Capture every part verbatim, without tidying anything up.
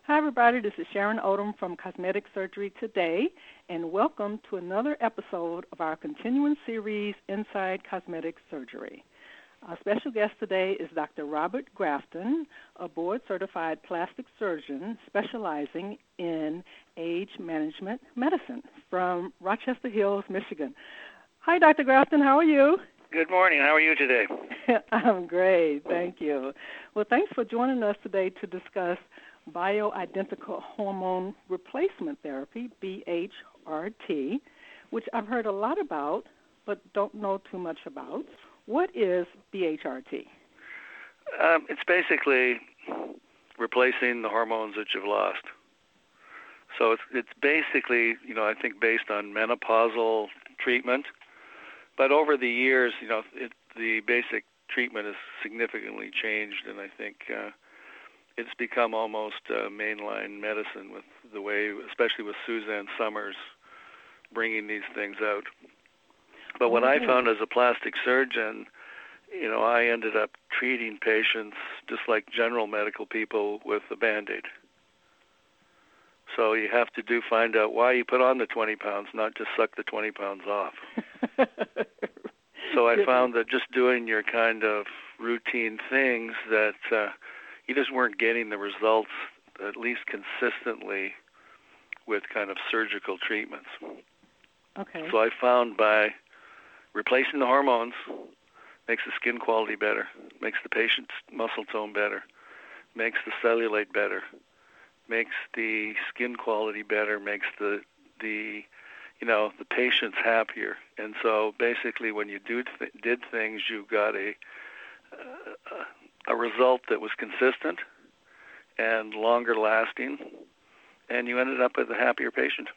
Hi, everybody. This is Sharon Odom from Cosmetic Surgery Today, and welcome to another episode of our continuing series, Inside Cosmetic Surgery. Our special guest today is Doctor Robert Grafton, a board-certified plastic surgeon specializing in age management medicine from Rochester Hills, Michigan. Hi, Doctor Grafton. How are you? Good morning. How are you today? I'm great. Thank you. Well, thanks for joining us today to discuss bioidentical hormone replacement therapy, B H R T, which I've heard a lot about but don't know too much about. What is B H R T? Um, it's basically replacing the hormones that you've lost. So it's, it's basically, you know, I think based on menopausal treatment. But over the years, you know, it, the basic treatment has significantly changed, and I think uh, it's become almost uh, mainline medicine with the way, especially with Suzanne Summers bringing these things out. But what I found as a plastic surgeon, you know, I ended up treating patients just like general medical people with a Band-Aid. So you have to do find out why you put on the twenty pounds, not just suck the twenty pounds off. So I found that just doing your kind of routine things that uh, you just weren't getting the results, at least consistently, with kind of surgical treatments. Okay. So I found by replacing the hormones makes the skin quality better, makes the patient's muscle tone better, makes the cellulite better, makes the skin quality better, makes the the you know the patients happier. And so basically, when you do th- did things, you got a uh, a result that was consistent and longer lasting, and you ended up with a happier patient.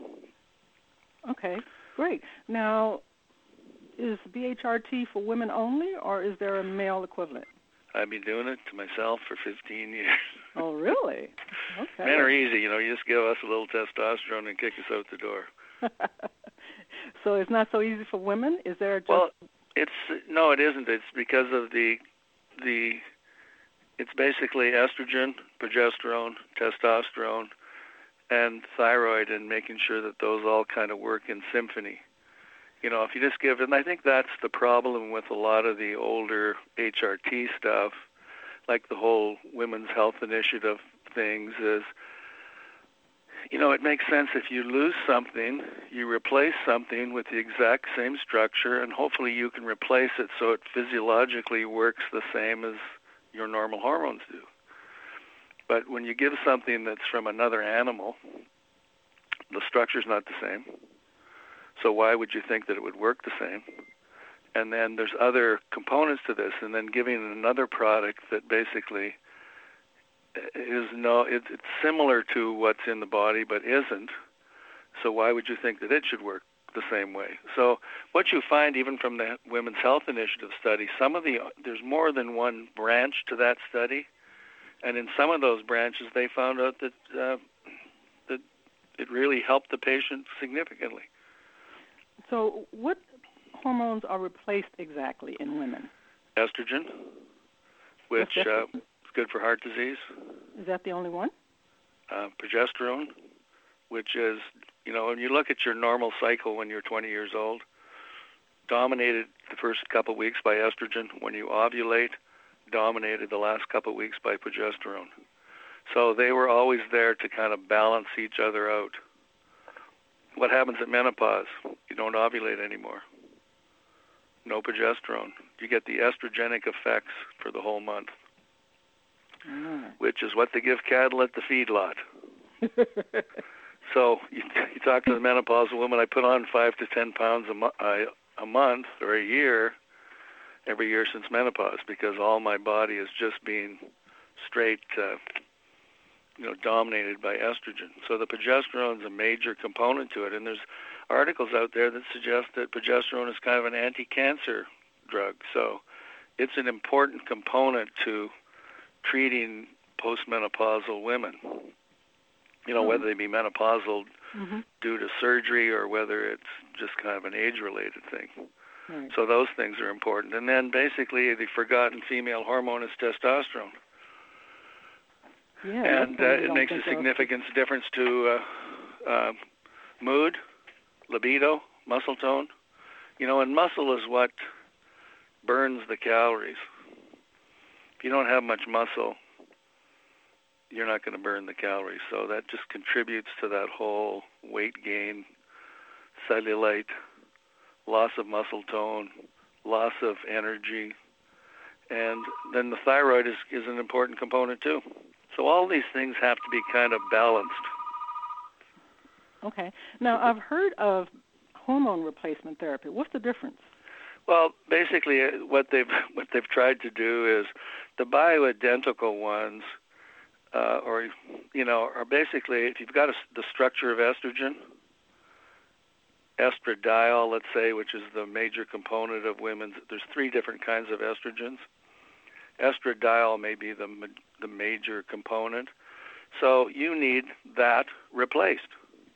Okay, great. Now, is B H R T for women only, or is there a male equivalent? I've been doing it to myself for fifteen years. Oh, really? Okay. Men are easy, you know. You just give us a little testosterone and kick us out the door. So it's not so easy for women? Is there just... Well, it's no, it isn't. It's because of the the. It's basically estrogen, progesterone, testosterone, and thyroid, and making sure that those all kind of work in symphony. You know, if you just give, and I think that's the problem with a lot of the older H R T stuff, like the whole Women's Health Initiative things, is, you know, it makes sense if you lose something, you replace something with the exact same structure, and hopefully you can replace it so it physiologically works the same as your normal hormones do. But when you give something that's from another animal, the structure's not the same. So why would you think that it would work the same? And then there's other components to this, and then giving another product that basically is no, it, it's similar to what's in the body but isn't. So why would you think that it should work the same way? So what you find even from the Women's Health Initiative study, some of the there's more than one branch to that study, and in some of those branches they found out that uh, that it really helped the patient significantly. So what hormones are replaced exactly in women? Estrogen, which uh, is good for heart disease. Is that the only one? Uh, progesterone, which is, you know, when you look at your normal cycle when you're twenty years old, dominated the first couple of weeks by estrogen. When you ovulate, dominated the last couple of weeks by progesterone. So they were always there to kind of balance each other out. What happens at menopause? You don't ovulate anymore. No progesterone. You get the estrogenic effects for the whole month, mm. which is what they give cattle at the feedlot. So you, you talk to the menopausal woman, I put on five to ten pounds a, mo- I, a month or a year, every year since menopause, because all my body is just being straight, uh, you know, dominated by estrogen. So the progesterone is a major component to it, and there's articles out there that suggest that progesterone is kind of an anti-cancer drug. So it's an important component to treating postmenopausal women. You know, mm-hmm. whether they be menopausal mm-hmm. due to surgery or whether it's just kind of an age-related thing. Right. So those things are important. And then basically the forgotten female hormone is testosterone. Yeah, and uh, it makes a significant of. difference to uh, uh, mood, libido, muscle tone. You know, and muscle is what burns the calories. If you don't have much muscle, you're not going to burn the calories. So that just contributes to that whole weight gain, cellulite, loss of muscle tone, loss of energy. And then the thyroid is, is an important component too. So all these things have to be kind of balanced. Okay. Now, I've heard of hormone replacement therapy. What's the difference? Well, basically, what they've what they've tried to do is the bioidentical ones, uh, or you know, are basically if you've got a, the structure of estrogen, estradiol, let's say, which is the major component of women's. There's three different kinds of estrogens. Estradiol may be the the major component, so you need that replaced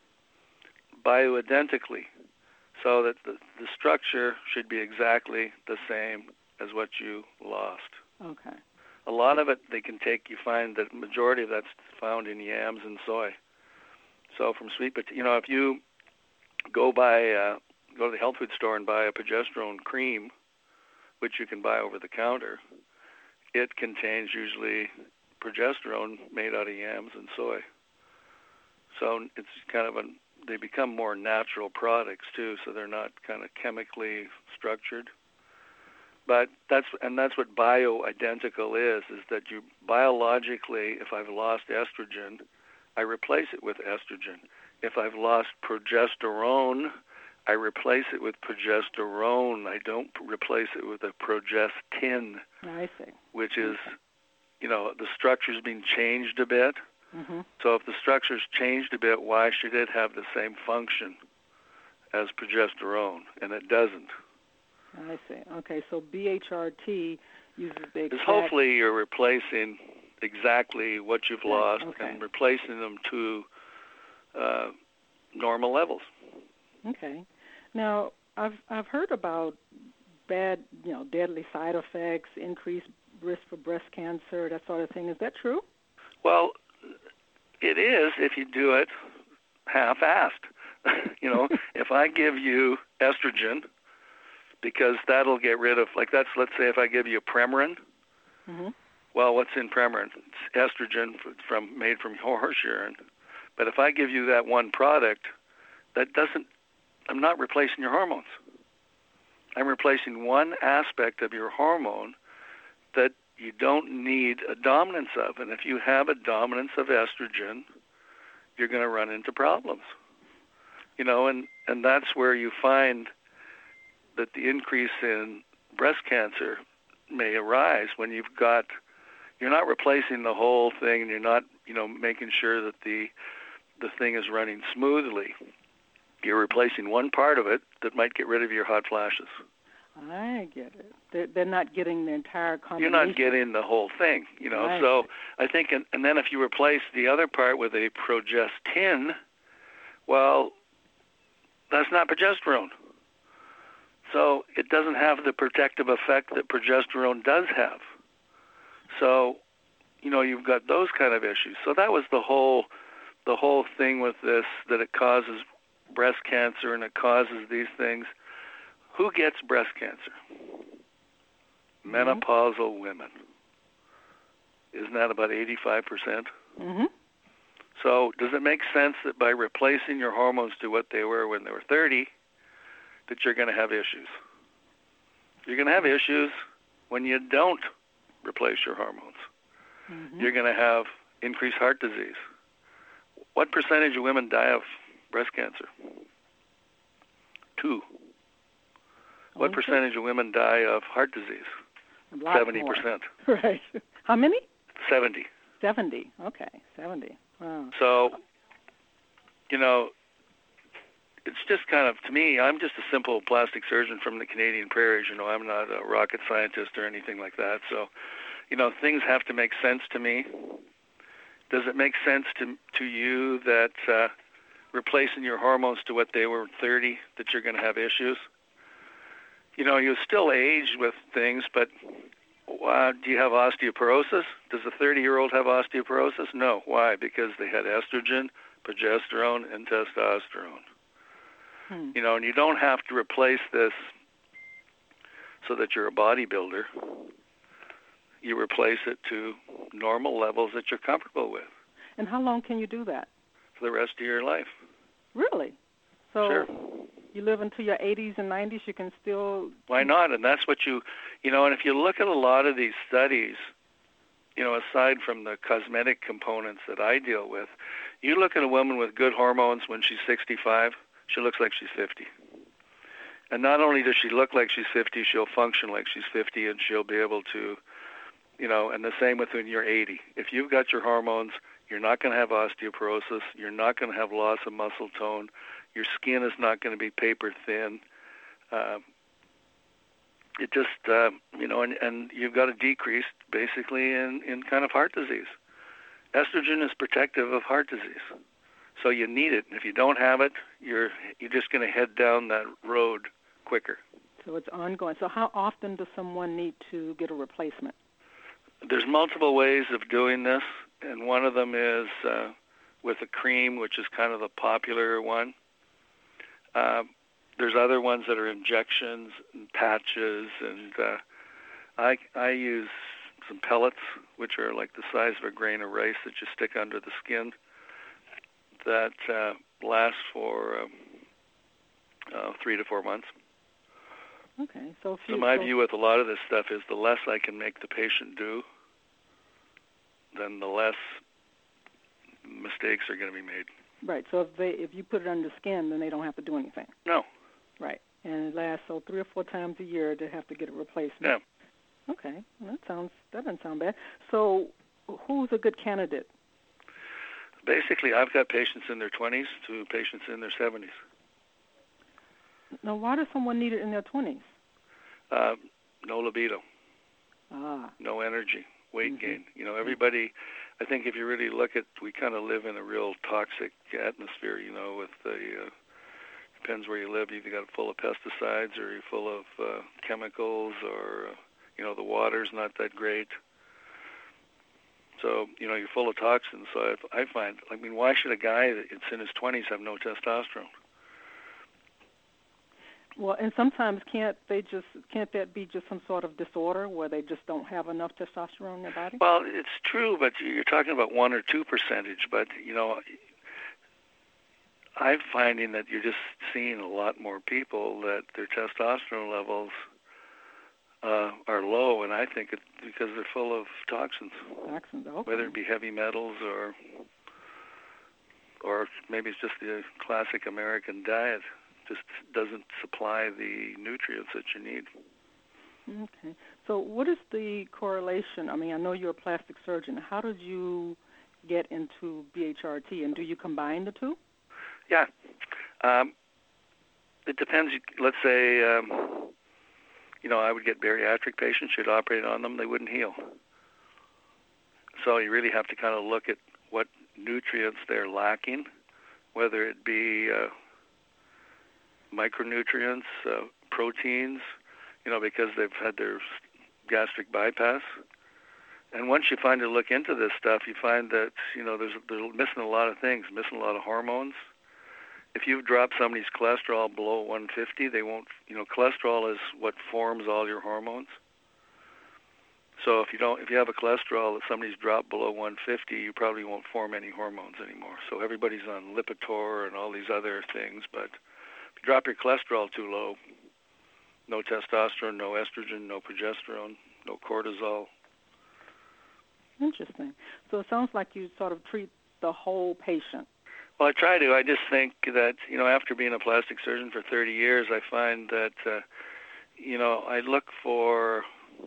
bioidentically. So that the, the structure should be exactly the same as what you lost. Okay. A lot of it they can take, you find that the majority of that's found in yams and soy. So from sweet potato, you know, if you go buy, uh, go to the health food store and buy a progesterone cream, which you can buy over the counter, it contains usually progesterone made out of yams and soy. So it's kind of an they become more natural products too, so they're not kind of chemically structured. But that's and that's what bioidentical is, is that you biologically, if I've lost estrogen, I replace it with estrogen. If I've lost progesterone, I replace it with progesterone. I don't replace it with a progestin, I see. which is, you know, the structure's been changed a bit. Mm-hmm. So if the structure's changed a bit, why should it have the same function as progesterone? And it doesn't. I see. Okay, so B H R T uses the exact... hopefully you're replacing exactly what you've lost okay. and replacing them to uh, normal levels. Okay. Now, I've I've heard about bad, you know, deadly side effects, increased risk for breast cancer, that sort of thing. Is that true? Well, it is if you do it half-assed. you know, if I give you estrogen, because that'll get rid of, like that's, let's say if I give you Premarin, mm-hmm. well, what's in Premarin? It's estrogen from made from horse urine. But if I give you that one product, that doesn't, I'm not replacing your hormones. I'm replacing one aspect of your hormone that you don't need a dominance of. And if you have a dominance of estrogen, you're going to run into problems. You know, and, and that's where you find that the increase in breast cancer may arise when you've got, you're not replacing the whole thing and you're not, you know, making sure that the the thing is running smoothly. You're replacing one part of it that might get rid of your hot flashes. I get it. They're, they're not getting the entire combination. You're not getting the whole thing, you know. I so see. I think, and, and then if you replace the other part with a progestin, well, that's not progesterone. So it doesn't have the protective effect that progesterone does have. So, you know, you've got those kind of issues. So that was the whole, the whole thing with this, that it causes breast cancer and it causes these things. Who gets breast cancer? Mm-hmm. Menopausal women. Isn't that about eighty-five percent? Mm-hmm. So does it make sense that by replacing your hormones to what they were when they were thirty, that you're going to have issues? You're going to have issues when you don't replace your hormones. Mm-hmm. You're going to have increased heart disease. What percentage of women die of breast cancer? Two. What Okay. percentage of women die of heart disease? seventy percent. Right. How many? seventy. seventy. Okay, seventy. Wow. So, you know, it's just kind of, to me, I'm just a simple plastic surgeon from the Canadian prairies. You know, I'm not a rocket scientist or anything like that. So, you know, things have to make sense to me. Does it make sense to to you that uh, replacing your hormones to what they were at thirty, that you're going to have issues? You know, you still age with things, but Uh, do you have osteoporosis? Does a thirty-year-old have osteoporosis? No. Why? Because they had estrogen, progesterone, and testosterone. Hmm. You know, and you don't have to replace this so that you're a bodybuilder. You replace it to normal levels that you're comfortable with. And how long can you do that? For the rest of your life. Really? So Sure. you live into your eighties and nineties, you can still... Why not? And that's what you, you know, and if you look at a lot of these studies, you know, aside from the cosmetic components that I deal with, you look at a woman with good hormones when she's sixty-five, she looks like she's fifty. And not only does she look like she's fifty, she'll function like she's fifty, and she'll be able to, you know, and the same with when you're eighty. If you've got your hormones, you're not going to have osteoporosis, you're not going to have loss of muscle tone, your skin is not going to be paper thin. Uh, it just, uh, you know, and, and you've got a decrease basically in, in kind of heart disease. Estrogen is protective of heart disease. So you need it. If you don't have it, you're you're just going to head down that road quicker. So it's ongoing. So how often does someone need to get a replacement? There's multiple ways of doing this, and one of them is uh, with a cream, which is kind of the popular one. Uh, there's other ones that are injections and patches, and uh, I I use some pellets, which are like the size of a grain of rice that you stick under the skin, that uh, lasts for um, uh, three to four months. Okay. So, if so you, my so view with a lot of this stuff is the less I can make the patient do, then the less mistakes are going to be made. Right. So if they if you put it under the skin, then they don't have to do anything. No. Right. And it lasts so three or four times a year to have to get a replacement. Yeah. Okay. Well, that sounds that doesn't sound bad. So who's a good candidate? Basically, I've got patients in their twenties to patients in their seventies. Now, why does someone need it in their twenties? Uh, no libido. Ah. No energy, weight Mm-hmm. gain. You know, everybody, I think if you really look at, we kind of live in a real toxic atmosphere, you know, with the, uh, depends where you live, you've got it full of pesticides or you're full of uh, chemicals or, uh, you know, the water's not that great. So, you know, you're full of toxins. So I, I find, I mean, why should a guy that's in his twenties have no testosterone? Well, and sometimes can't they just can't that be just some sort of disorder where they just don't have enough testosterone in their body? Well, it's true, but you're talking about one or two percentage. But you know, I'm finding that you're just seeing a lot more people that their testosterone levels uh, are low, and I think it's because they're full of toxins. Toxins, okay. Whether it be heavy metals or or maybe it's just the classic American diet. Just doesn't supply the nutrients that you need. Okay. So what is the correlation? I mean, I know you're a plastic surgeon. How did you get into B H R T, and do you combine the two? Yeah. Um, it depends. Let's say, um, you know, I would get bariatric patients. You'd operate on them. They wouldn't heal. So you really have to kind of look at what nutrients they're lacking, whether it be uh, micronutrients, uh, proteins, you know, because they've had their gastric bypass. And once you find to look into this stuff, you find that, you know, there's they're missing a lot of things, missing a lot of hormones. If you've dropped somebody's cholesterol below one fifty, they won't, you know, cholesterol is what forms all your hormones. So if you don't, if you have a cholesterol that somebody's dropped below one fifty, you probably won't form any hormones anymore. So everybody's on Lipitor and all these other things, but drop your cholesterol too low, no testosterone, no estrogen, no progesterone, no cortisol. Interesting. So it sounds like you sort of treat the whole patient. Well, I try to. I just think that, you know, after being a plastic surgeon for thirty years, I find that, uh, you know, I look for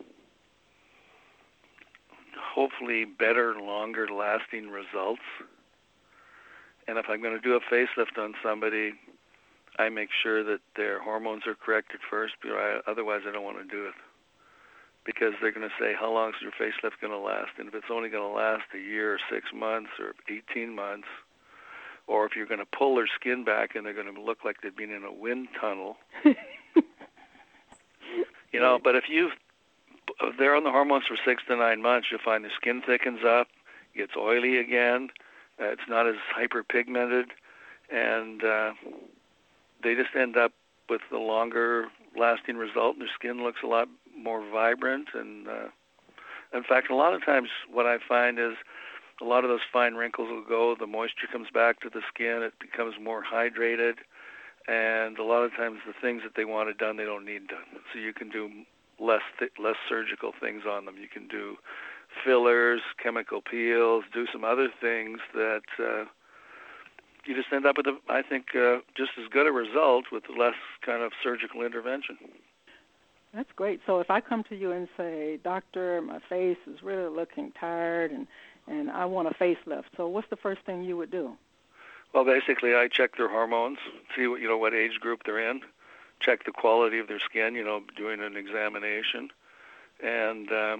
hopefully better, longer lasting results. And if I'm going to do a facelift on somebody, I make sure that their hormones are corrected first, but I, otherwise I don't want to do it. Because they're going to say, how long is your facelift going to last? And if it's only going to last a year or six months or eighteen months, or if you're going to pull their skin back and they're going to look like they've been in a wind tunnel, you know, but if you've if they're on the hormones for six to nine months, you'll find the skin thickens up, gets oily again, uh, it's not as hyperpigmented, and uh, they just end up with a longer lasting result, and their skin looks a lot more vibrant. And uh, in fact, a lot of times what I find is a lot of those fine wrinkles will go, the moisture comes back to the skin, it becomes more hydrated, and a lot of times the things that they wanted done, they don't need done. So you can do less th- less surgical things on them. You can do fillers, chemical peels, do some other things that uh, you just end up with, a, I think, uh, just as good a result with less kind of surgical intervention. That's great. So if I come to you and say, Doctor, my face is really looking tired and, and I want a facelift, so what's the first thing you would do? Well, basically, I check their hormones, see what you know what age group they're in, check the quality of their skin, you know, doing an examination, and uh,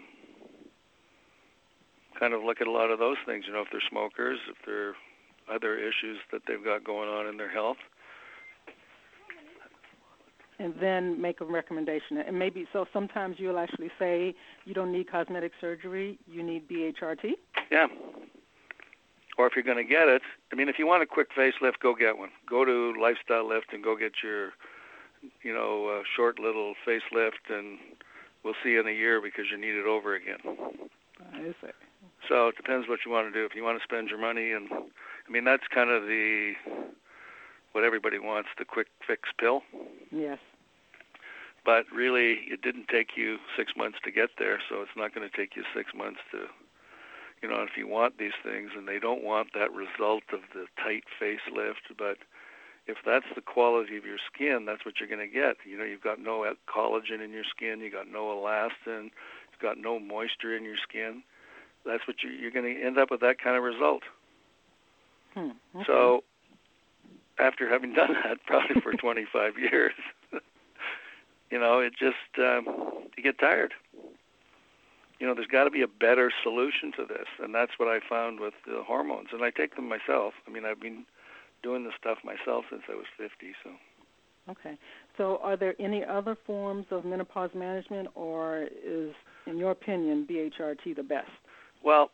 kind of look at a lot of those things, you know, if they're smokers, if there are other issues that they've got going on in their health. And then make a recommendation. And maybe, so sometimes you'll actually say you don't need cosmetic surgery, you need B H R T? Yeah. Or if you're going to get it, I mean, if you want a quick facelift, go get one. Go to Lifestyle Lift and go get your, you know, uh, short little facelift, and we'll see you in a year because you need it over again. I see. So it depends what you want to do. If you want to spend your money, and I mean, that's kind of the, what everybody wants, the quick fix pill. Yes. But really, it didn't take you six months to get there, so it's not going to take you six months to, you know, if you want these things, and they don't want that result of the tight facelift, but if that's the quality of your skin, that's what you're going to get. You know, you've got no collagen in your skin, you've got no elastin, you've got no moisture in your skin. That's what you, you're going to end up with, that kind of result. Hmm. Okay. So after having done that probably for twenty-five years, you know, it just, um, you get tired. You know, there's got to be a better solution to this, and that's what I found with the hormones. And I take them myself. I mean, I've been doing this stuff myself since I was fifty. So. Okay. So are there any other forms of menopause management, or is, in your opinion, B H R T the best? Well,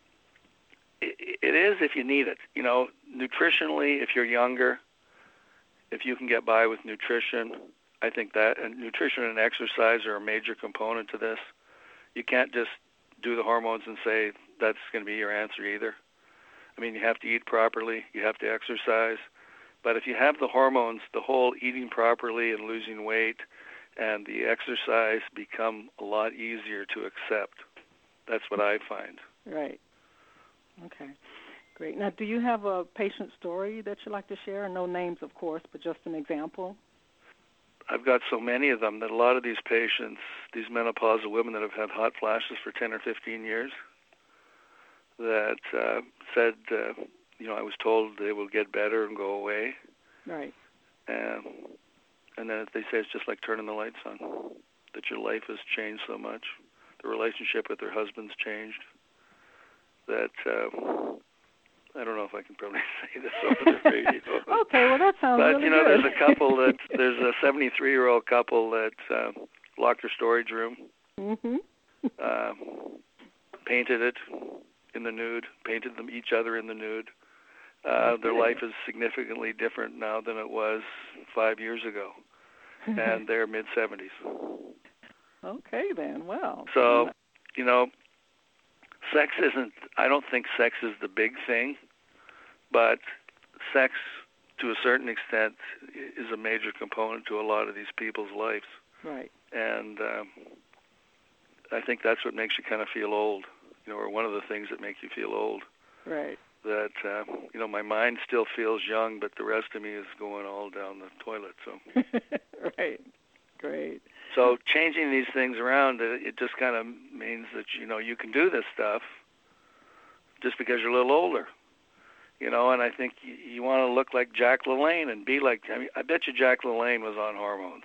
it, it is if you need it. You know, nutritionally, if you're younger, if you can get by with nutrition, I think that, and nutrition and exercise are a major component to this. You can't just do the hormones and say that's going to be your answer either. I mean, you have to eat properly, you have to exercise, but if you have the hormones, the whole eating properly and losing weight and the exercise become a lot easier to accept. That's what I find. Right. Okay. Great. Now, do you have a patient story that you'd like to share? No names, of course, but just an example. I've got so many of them that a lot of these patients, these menopausal women that have had hot flashes for ten or fifteen years, that uh, said, uh, you know, I was told they will get better and go away. Right. And, and then they say it's just like turning the lights on, that your life has changed so much. The relationship with their husband's changed. That, uh, I don't know if I can probably say this over the radio. Okay, well, that sounds but, really you know, good. there's a couple that, there's a seventy-three-year-old couple that uh, locked their storage room, mm-hmm. uh, painted it in the nude, painted them each other in the nude. Uh, their life is significantly different now than it was five years ago, and they're mid-seventies. Okay, then. Well. So, you know, sex isn't, I don't think sex is the big thing, but sex, to a certain extent, is a major component to a lot of these people's lives. Right. And um, I think that's what makes you kind of feel old, you know, or one of the things that make you feel old. Right. That, uh, you know, my mind still feels young, but the rest of me is going all down the toilet. So. Right. Great. So changing these things around, it, it just kind of means that, you know, you can do this stuff just because you're a little older, you know, and I think you, you want to look like Jack LaLanne and be like, I mean, I bet you Jack LaLanne was on hormones.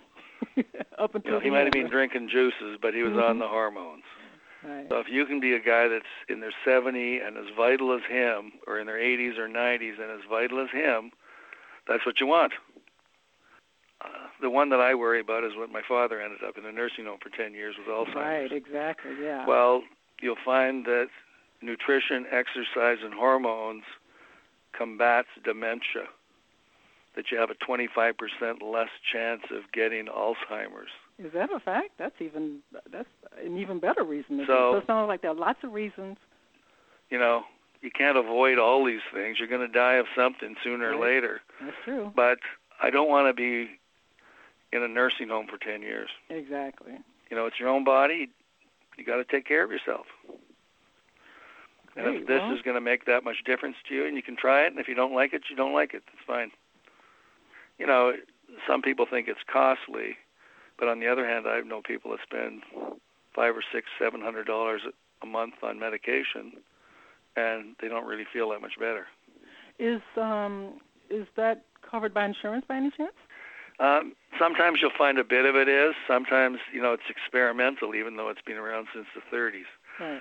Up until you know, he might have been drinking juices, but he was mm-hmm. on the hormones. Right. So if you can be a guy that's in their seventies and as vital as him, or in their eighties or nineties and as vital as him, that's what you want. uh, the one that I worry about is what my father ended up in a nursing home for ten years with Alzheimer's. Right, exactly, yeah. Well, you'll find that nutrition, exercise, and hormones combats dementia, that you have a twenty-five percent less chance of getting Alzheimer's. Is that a fact? That's even that's an even better reason. So, so it sounds like there are lots of reasons. You know, you can't avoid all these things. You're going to die of something sooner right. or later. That's true. But I don't want to be in a nursing home for ten years. Exactly. You know, it's your own body. You got to take care of yourself. Great. And if this well, is going to make that much difference to you, and you can try it, and if you don't like it, you don't like it. It's fine. You know, some people think it's costly, but on the other hand, I know people that spend five or six, seven hundred dollars a month on medication, and they don't really feel that much better. Is um is that covered by insurance by any chance? Um, sometimes you'll find a bit of it is. Sometimes, you know, it's experimental, even though it's been around since the thirties. Right.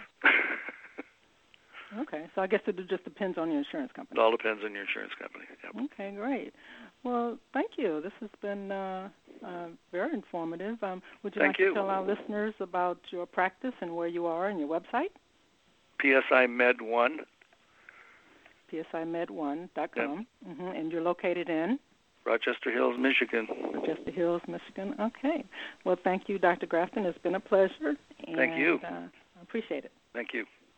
Okay, so I guess it just depends on your insurance company. It all depends on your insurance company. Yep. Okay, great. Well, thank you. This has been uh, uh, very informative. Um, would you thank like you. to tell our listeners about your practice and where you are and your website? P S I Med one. P S I med one dot com. Yep. Mm-hmm. And you're located in? Rochester Hills, Michigan. Rochester Hills, Michigan. Okay. Well, thank you, Doctor Grafton. It's been a pleasure. And, thank you. Uh, I appreciate it. Thank you.